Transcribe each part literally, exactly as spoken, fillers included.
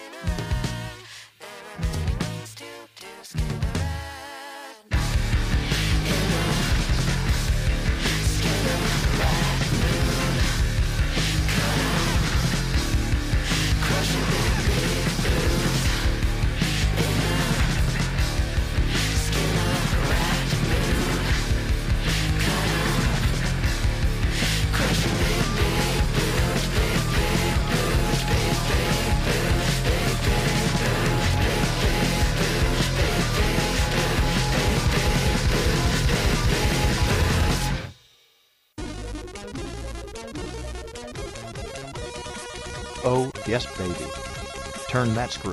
Oh, yes baby. Turn that screw.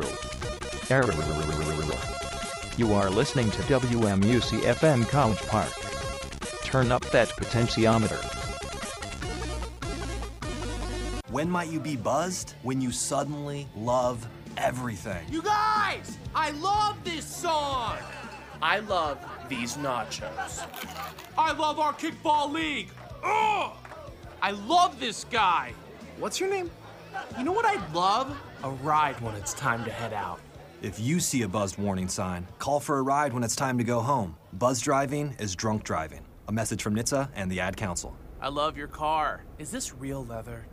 You are listening to W M U C F M College Park. Turn up that potentiometer. When might you be buzzed? When you suddenly love everything. You guys! I love this song! I love these nachos. I love our kickball league. Ugh! I love this guy. What's your name? You know what I'd love? A ride when it's time to head out. If you see a buzzed warning sign, call for a ride when it's time to go home. Buzz driving is drunk driving. A message from N H T S A and the Ad Council. I love your car. Is this real leather?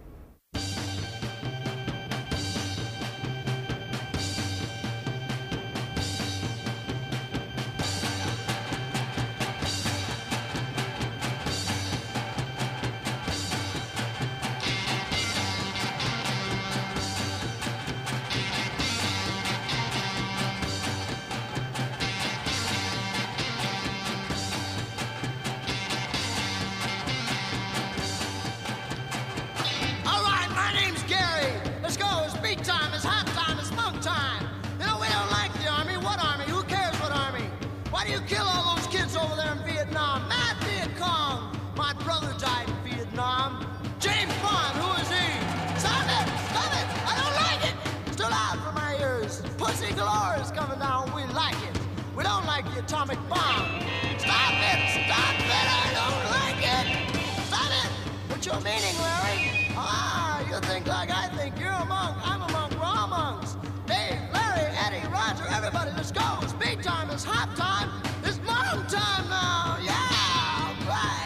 Atomic bomb. Stop it! Stop it! I don't like it! Stop it! What's your meaning, Larry? Ah, you think like I think. You're a monk. I'm a monk. We're all monks. Dave, Larry, Eddie, Roger, everybody, let's go. It's beat time. It's hot time. It's monk time now. Yeah! Right!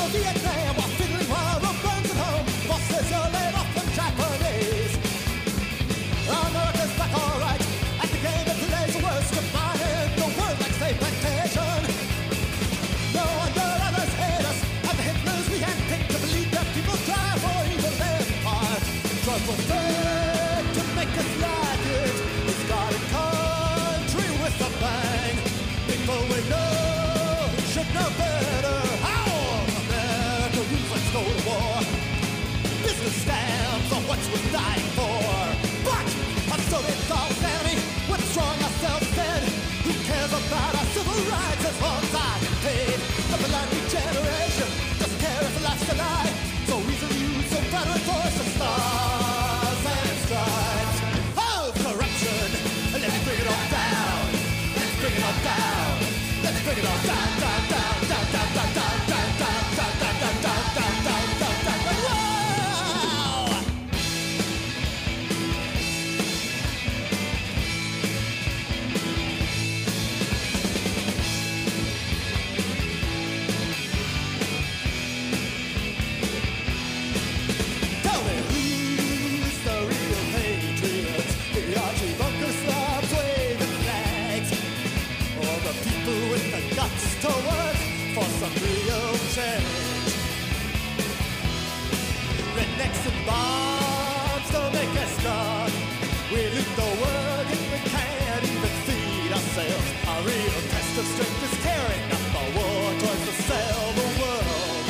Vietnam while fiddling while rope burns at home. The boss says you're laid off from Japanese. America's back alright at the game that plays the worst of mine in the world like state plantation. No wonder others hate us and the Hitlers we handpicked to believe that people try for evil empire. Drugs were fake to make us like it. We started country with a bang. People we know should know better. How America rules, let's go to war. Business scams are what we're dying for. But I'm still in God's enemy. We're strong ourselves dead. Who cares about our civil rights as long as I get paid? The millennial generation doesn't care if life's a lie. So easily used, so veteran voice of stars and stripes. Oh, corruption. Let's bring it all down. Let's bring it all down. Let's bring it all down, down, down, down, down, down, down, down, down, down, down, down, down, down, down, down, down, down. Whoa! Tell me who's the real patriots? The Archie Bunker slobs waving flags, or the people with the guts to work for some real change? Rednecks and bombs don't make us strong. We leave the world if we can't even feed ourselves. Our real test of strength is carrying up the war towards the cell the world.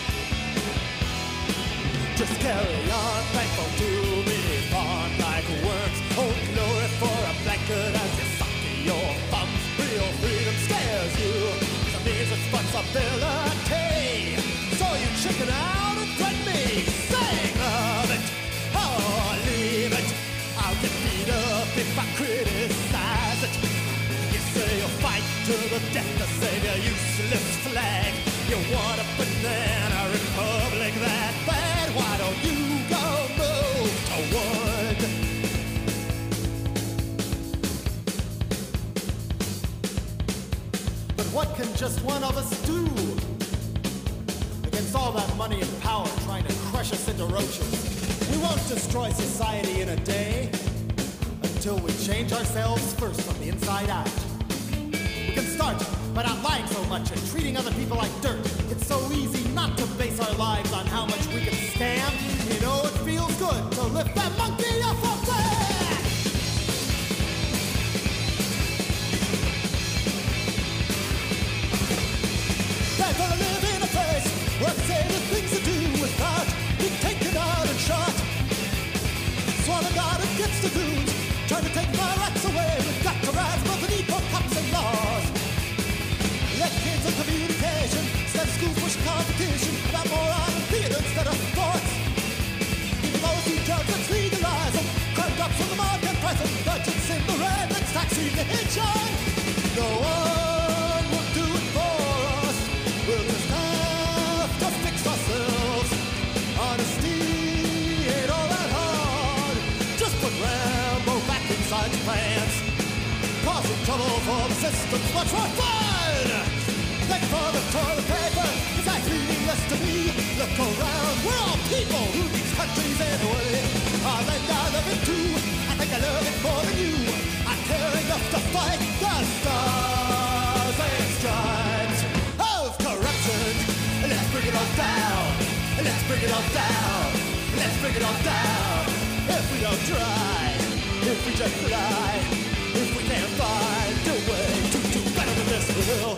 Just carry on, thankful to be born like worms. Hold glory for a blanket as you suck your thumbs. Real freedom scares you, so means responsibility. So you chicken out and threaten me, saying love it, oh leave it. I'll get beat up if I criticize it. You say you'll fight to the death to save your useless flag. You want a banana republic that bad? Why don't you go move to wood? But what can just one of us do against all that money and power trying to crush us into roaches? We won't destroy society in a day until we change ourselves first from the inside out. We can start by not lying so much and treating other people like dirt. It's so easy not to base our lives on how much we can scam. You know it feels good to lift that monkey off our back. I'd rather live in a place where I say the things to do without being taken out and shot. Sworn to God it gets the dudes trying to take my rights away. We've got to rise above the need for cops and laws. Let kids on communication instead of school push competition about moron and theater instead of sports. Even those who drugs, let's legalize them. Crime drops on the market price and budgets in the red. Let's tax religion. No one will do it for us. We'll just have to fix ourselves. Honesty ain't all that hard. Just put Rambo back inside your pants. Causing trouble for the system's much more fun. Thank you for the toilet paper. It's actually meaningless to me. Look around, we're all people who these countries anyway. Our land I love it too. I think I love it more than you. I care enough to fight the stars and stripes of corruption. Let's bring it all down. Let's bring it all down. Let's bring it all down. If we don't try, if we just lie, if we can't find a way to do better than this, we will.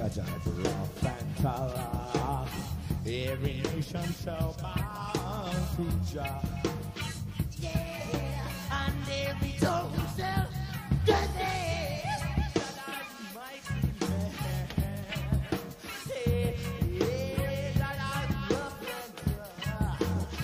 Jaja is rough and tough. Every nation shall bow to Jah. Yeah, and every tongue shall confess. Mighty man. Hey, yeah, Jaja is rough and tough.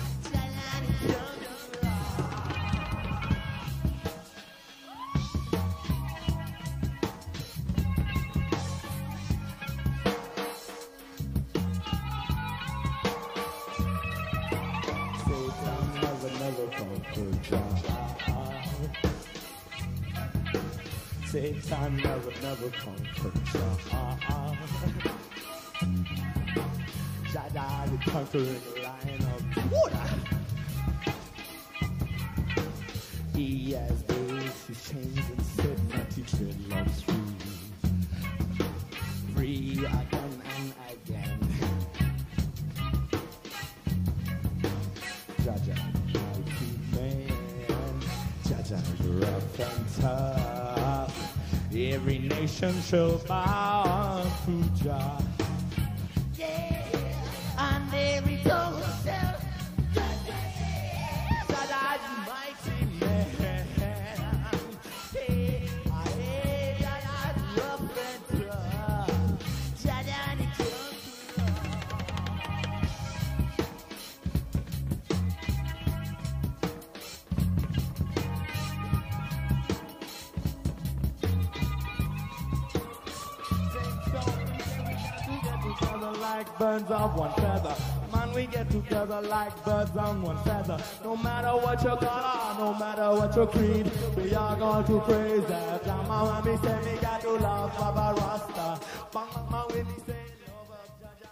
Satan never, never conquered Jah. Satan never, never conquered Jah. Jah, the conquering lion of Judah. He has breaks his chains and set mighty dreadlocks free. Free again and again. Jaja, mighty man. Jaja is rough and tough. Every nation shall bow to Jah. Yeah, and every tongue shall confess. Jaja is mighty man. Hey, hey, Jaja is rough and tough. Jaja and the Like birds of one feather, man, we get together like birds on one feather. No matter what your color, no matter what your creed, we are going to praise that Jama when we say we got to love Baba Rasta. Bang bang bang when we say love of Jaja.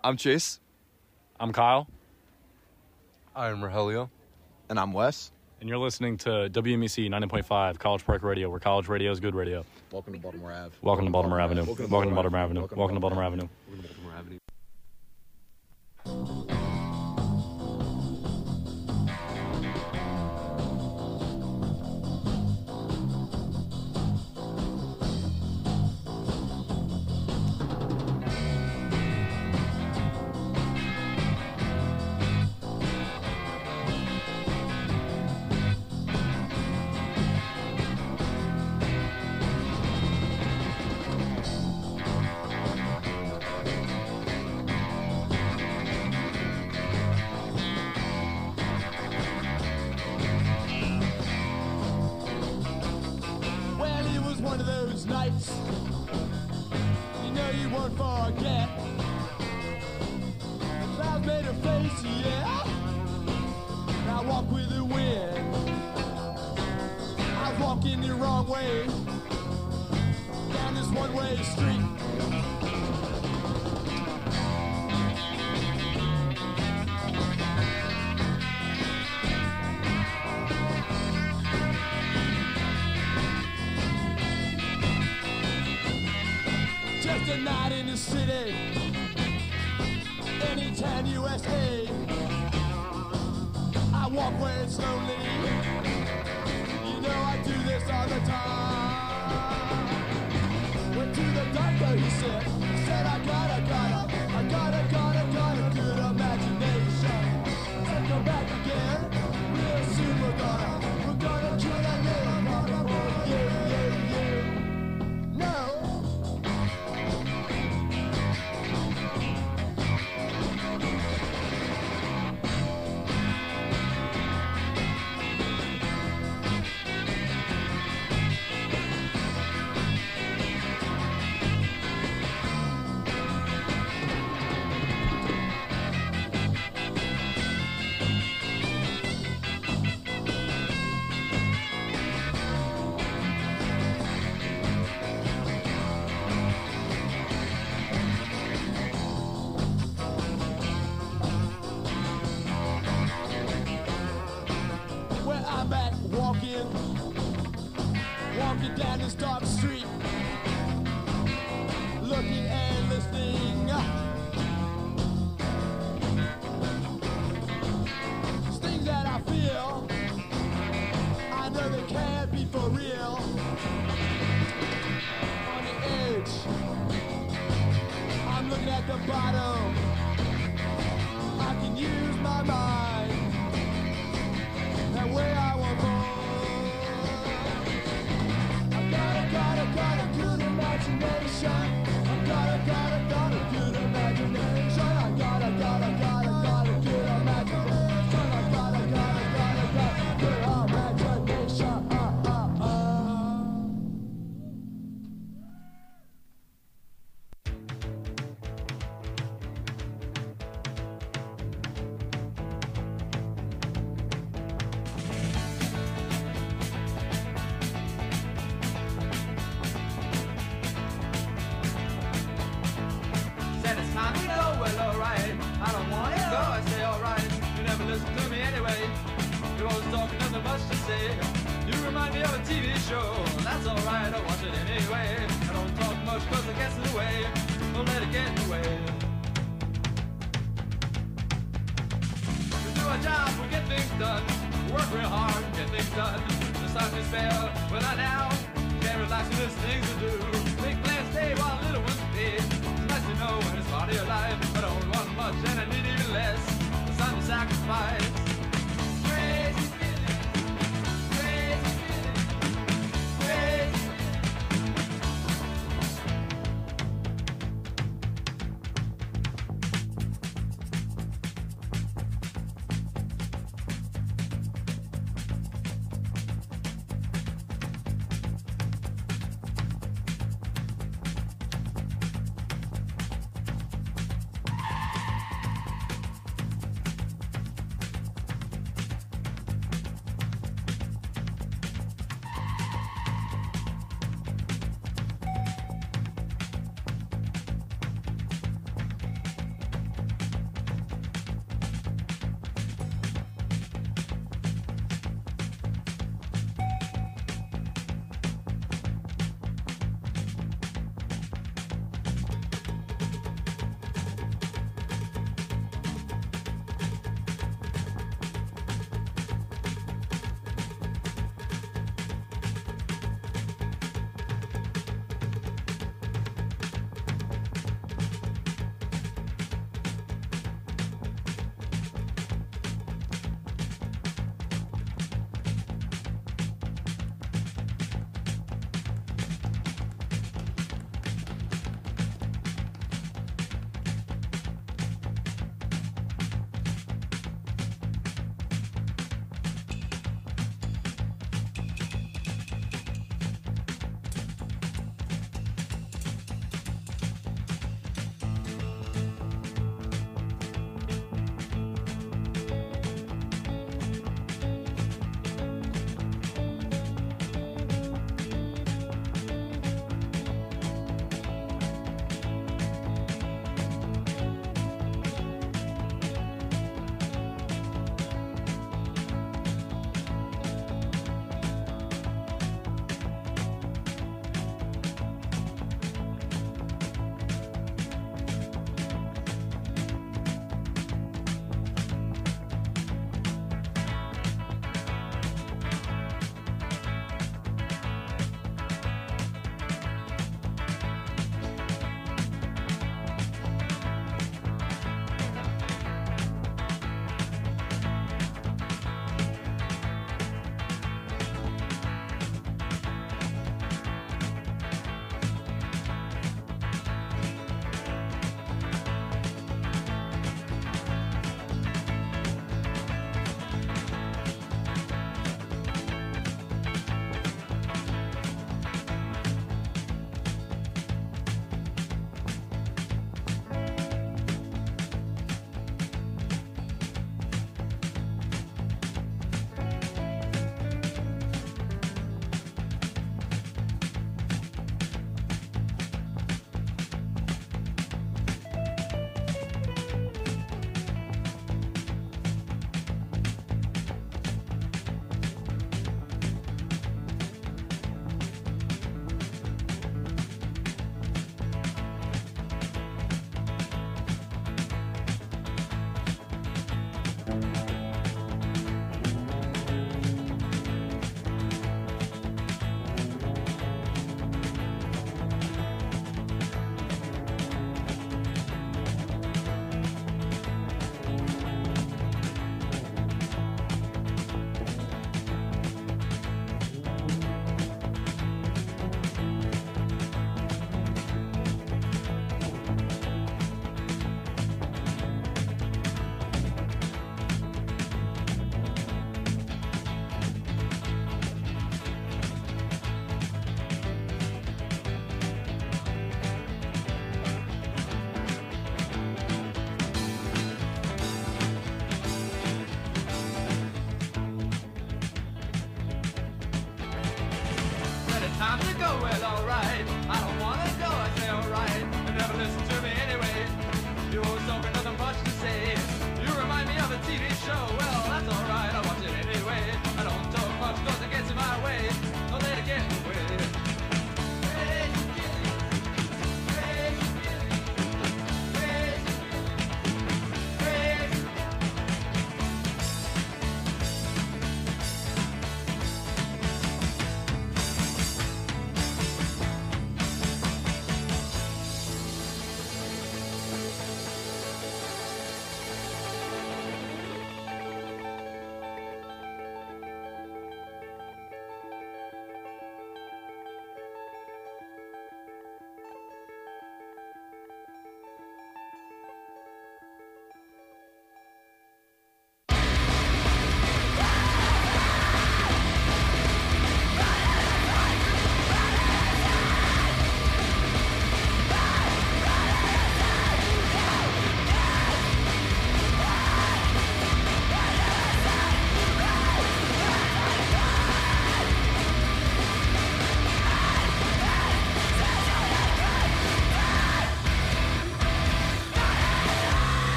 I'm Chase. I'm Kyle. I'm Rogelio. And I'm Wes. And you're listening to W M U C ninety point five College Park Radio, where college radio is good radio. Welcome to Baltimore Avenue. Welcome to Baltimore Avenue. Welcome to Welcome to Baltimore Avenue. Welcome Welcome to Baltimore Avenue. Welcome to Baltimore Avenue. go, well, alright. I don't wanna go, I say alright. You never listen to me anyway. You always talk with nothing much to say. You remind me of a T V show, well, that's alright, I watch it anyway. I don't talk much cause it gets in my way. Don't let it get in the way.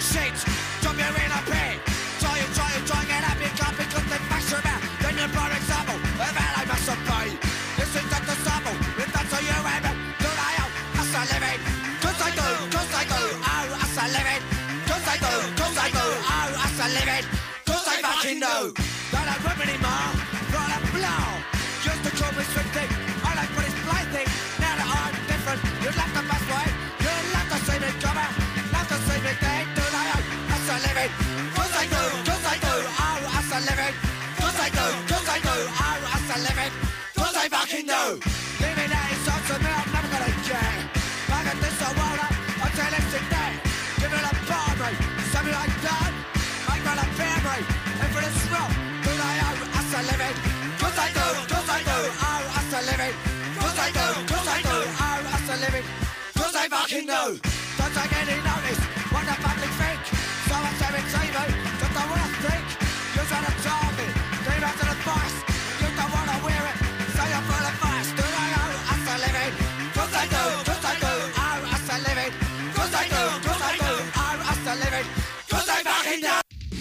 sheets, jump you in a pit. Try and try and try and get up, you can't because they mash your mouth. Then you brought example, of how I must obey. This is just a sample, if that's how you aim it. Do I out, as I live it. Cause I do, cause I do, oh, as I live it. Cause I do, cause I do, oh, as I live it. Cause I fucking know that I rip anymore, run a blow. Used to call me sweet thing, all I put is blind thing. Now that I'm different, you left the best way. You left the same come out, left the same thing. Do I out, as I live it. Cause I do, cause I do, oh, as I live it. Cause I do, cause I do, oh, as I live it. Cause I fucking know. Living that is up to me, I'm never gonna get. I got this so well up, until it's in there. Give it a bar, mate, something like that. I got a bear, mate, and for this rock, do I out, as I live it. Cause I do, cause I do, oh, as I live it. Cause I do, cause I do, oh, as I live it. Cause I fucking know. Don't take any notice, what the public think. So I say it's evil, just don't wanna think. You're trying to target, leave out to the boss. You don't wanna wear it, so you're full of vice. Do I know, as I live it. Cause I do, cause I do, oh, as I live it. Cause I do, cause I do, oh, as I live it. Cause I fucking know.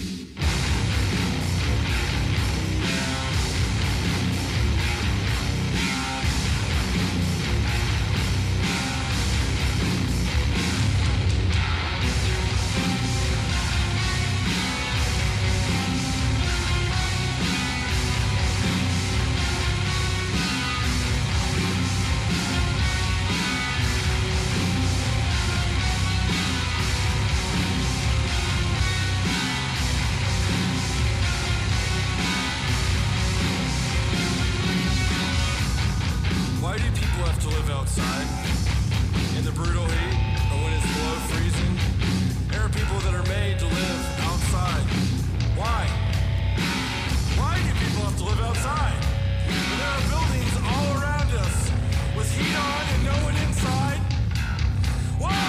Why do people have to live outside? In the brutal heat, or when it's below freezing? There are people that are made to live outside. Why? Why do people have to live outside? When there are buildings all around us with heat on and no one inside? Why?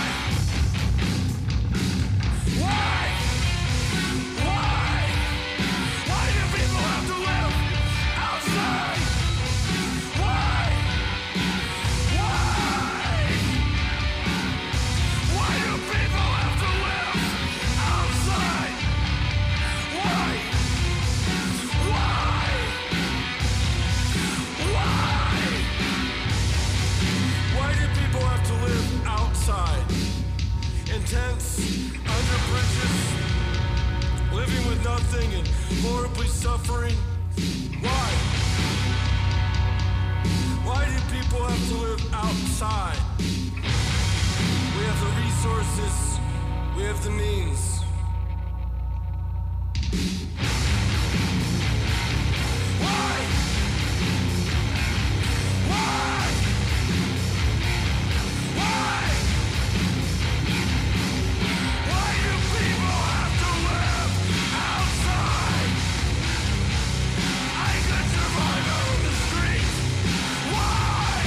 Why? Why? Why do people have to live outside? Why? Why do people have to live outside? Why? Why? Why? Why do people have to live outside? In tents, under bridges, living with nothing and horribly suffering? Why? Why do people have to live outside? We have the resources, we have the means. Why? Why? Why? Why do people have to live outside? I could survive out on the streets. Why?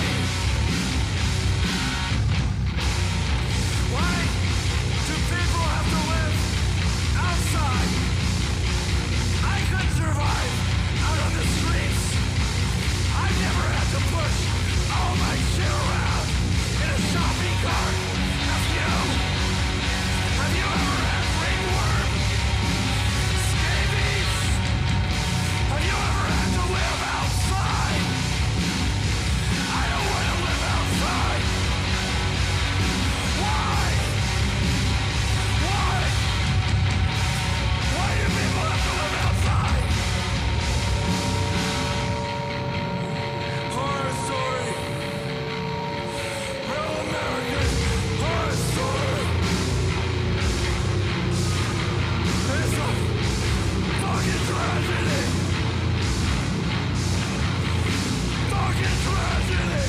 Why do people have to live outside? I could survive out on the streets. I've never had to push all my shit around in a shopping cart. Have you? Have you ever had ringworm? Scabies? Have you ever had to live outside? I don't want to live outside. Why? Why? Why do people have to live outside? Horror story. Real American horror story. It's a fucking tragedy. Fucking tragedy.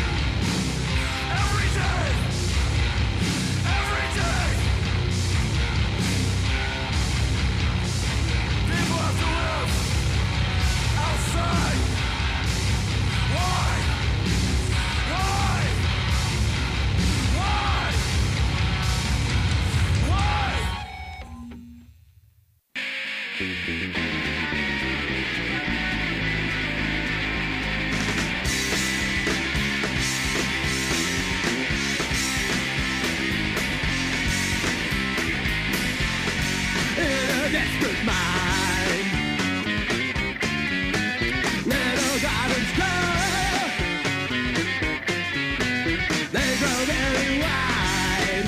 Every day. Every day. People have to live outside. Why? Why? Why? Why? desperate mind. Little gardens grow, they grow very wide,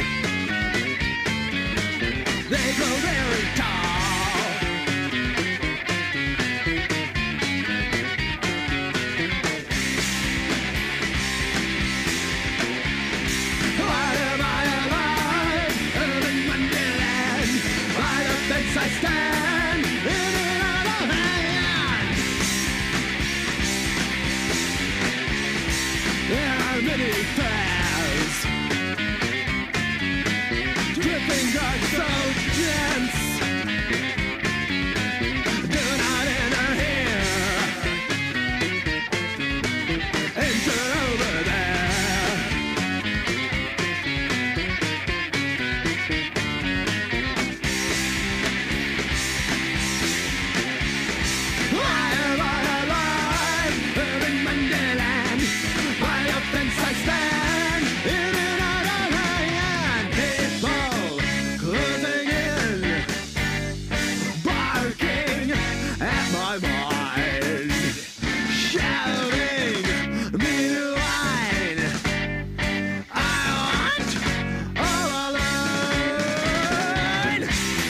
they grow very tall. Why am I alive in Wonderland? By the fence I stand, in and out of hand. There are many fairs, dripping dark so dense. Do not enter here, enter over there. Why am I alive in Wonderland? By the fence I stand, in and out of hand. People closing in, barking at my mind, shouting me to wine. I want all alone.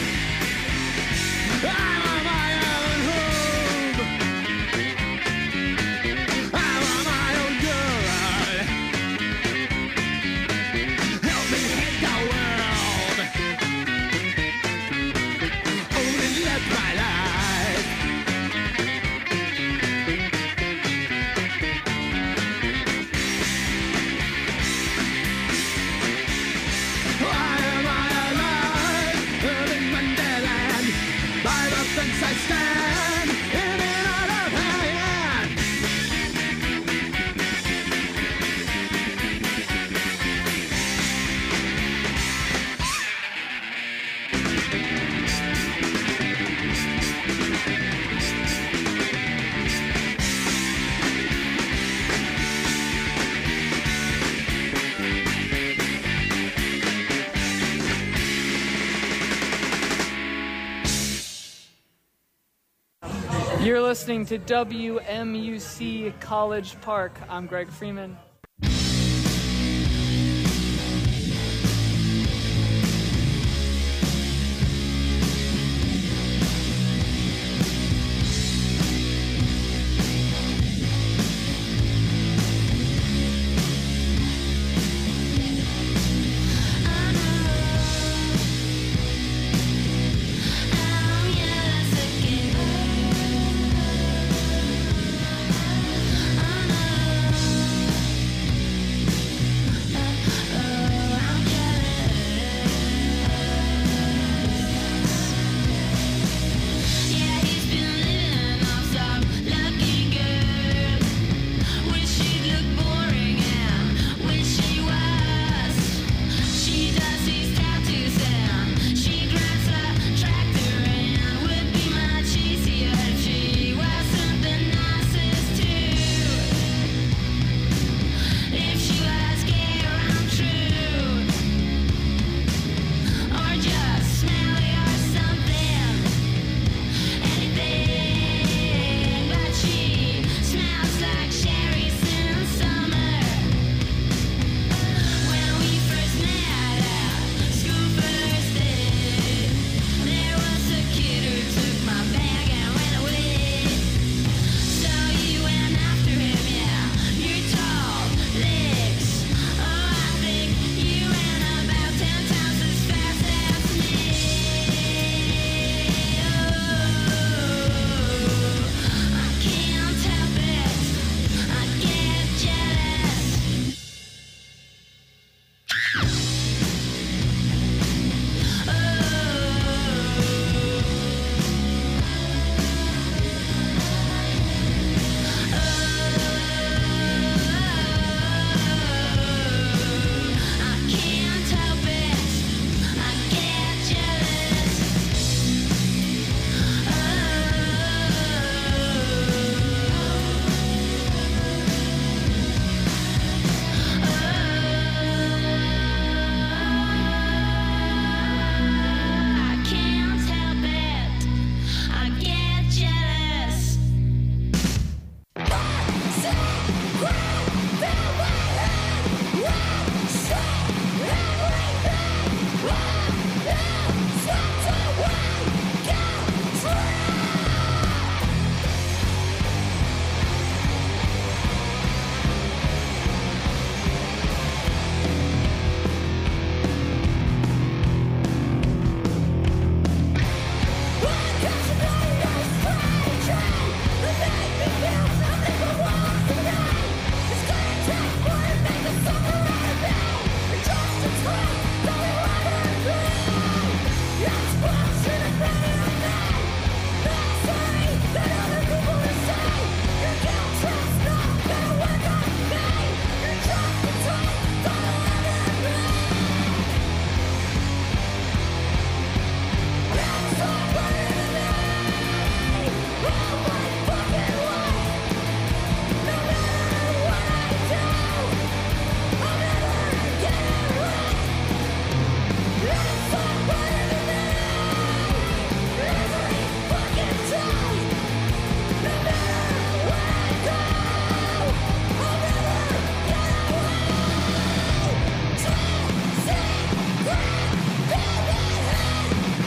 I want my own home. I want my own girl. Help me hate the world. Only live my life. Why am I alive in Wonderland? By the fence I stand, in and out of hand. You're listening to W M U C College Park. I'm Greg Freeman. I know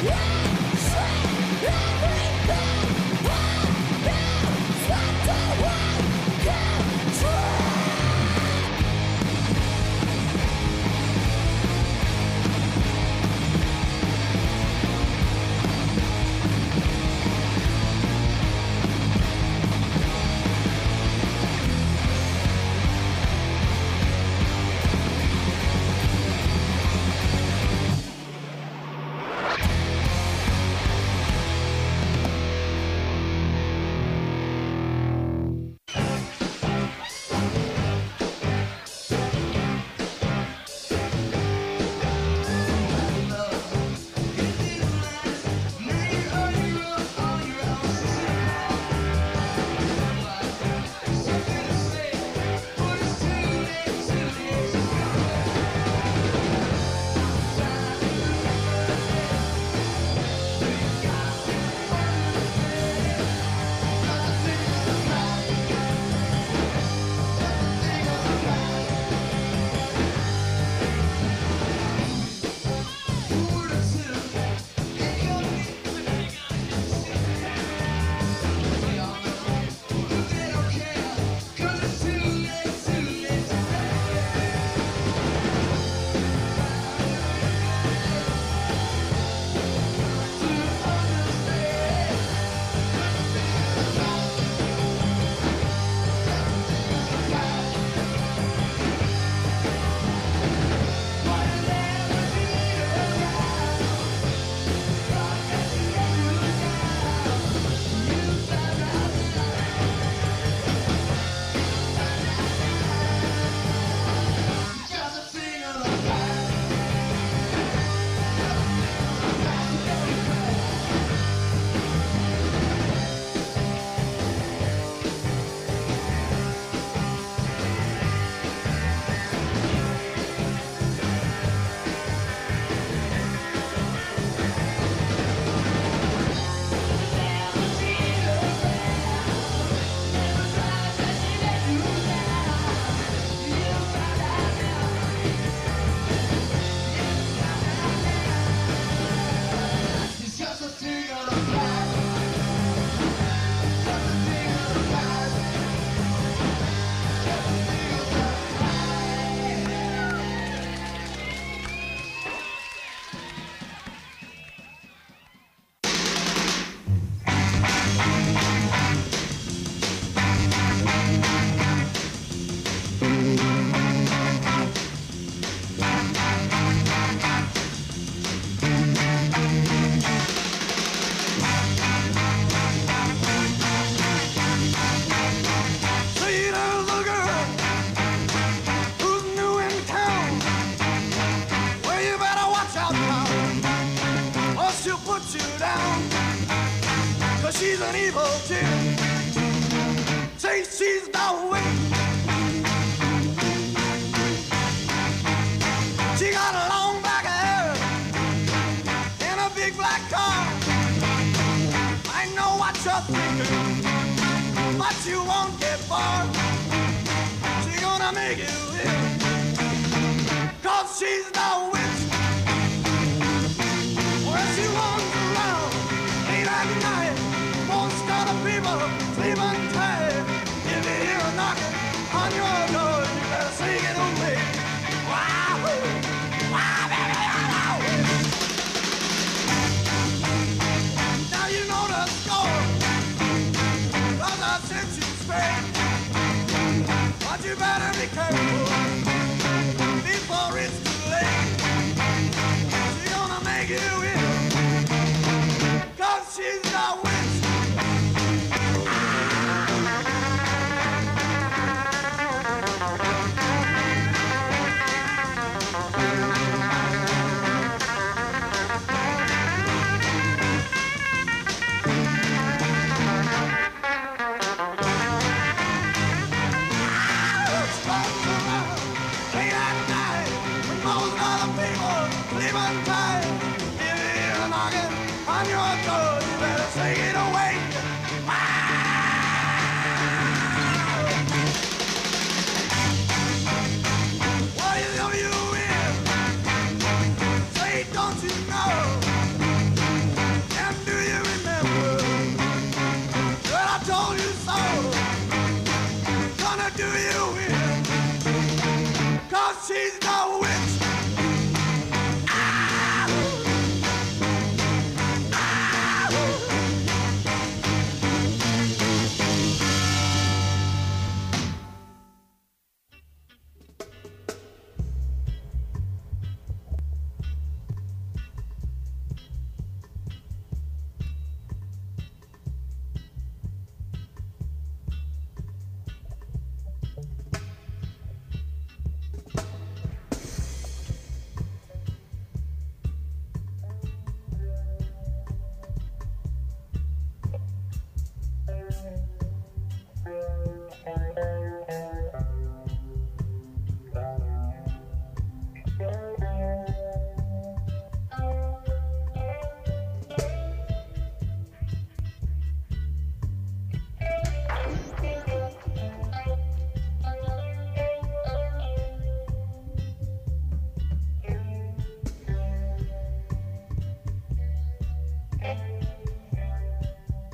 she's an evil chick. Say she's the witch. She got a long black hair and a big black car. I know what you're thinking, but you won't get far. She's gonna make you ill, 'cause she's the witch. Well, she wanders around late at night, most of the people sleeping